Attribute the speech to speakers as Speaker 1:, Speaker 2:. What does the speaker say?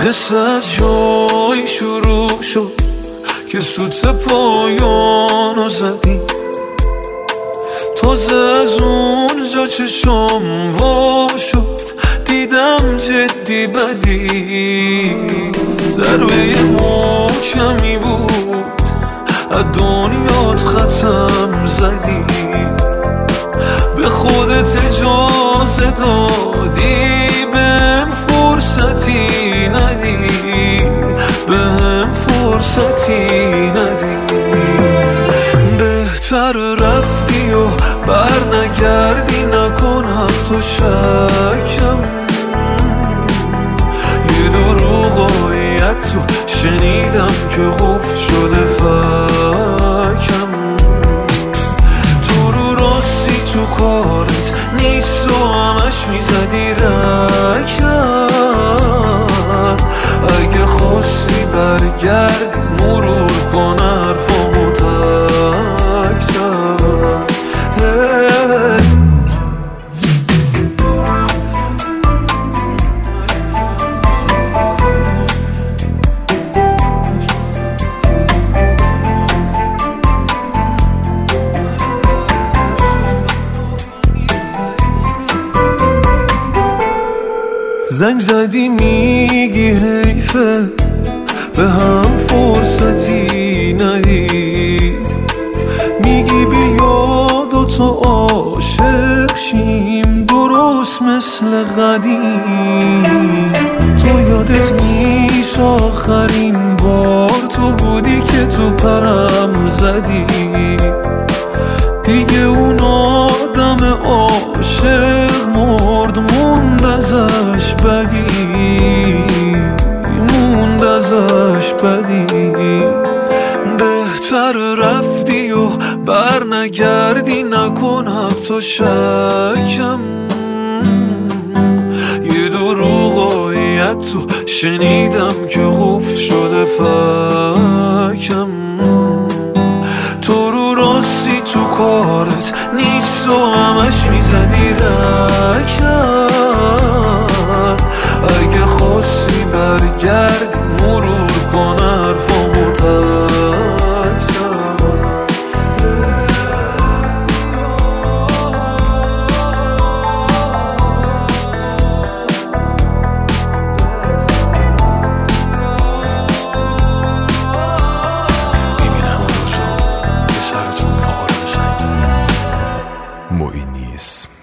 Speaker 1: قصه از جایی شروع شد که سوت پایانو زدی، تازه از اونجا چشم وا شد دیدم جدی بدی. ضربه محکمی بود از دنیات ختم زدی، به خودت اجازه دادی بهم فرصتی ندی، بهم فرصتی ندی. بهتر رفتی و بر نگردی، نکن حتی شکم. یه دروغایی از تو شنیدم که قفل شده فکم. تو رو راستی تو کارت نیست و همش میزدی رکم. اگه خواستی برگردی مرور کن حرفامو تک تک. زنگ زدی میگی حیفه به هم فرصتی ندی، میگی بیا دوتا عاشق شیم درست مثل قدیم. تو یادت نیست آخرین بار تو بودی که تو پرم زدی، دیگه اون آدم عاشق مرد موند ازش بدی، موند ازش بدی. بهتر رفتی و بر نگردی، نکن حتی شکم. یه دروغایی از تو شنیدم که قفل شده فکم. تو رو راستی تو کارت نیست و همش میزدی رکم. اگه خواستی برگردی مرور کن حرفامو تک تک. میبینم اون روزو به سرتون میخوره. معینی اسم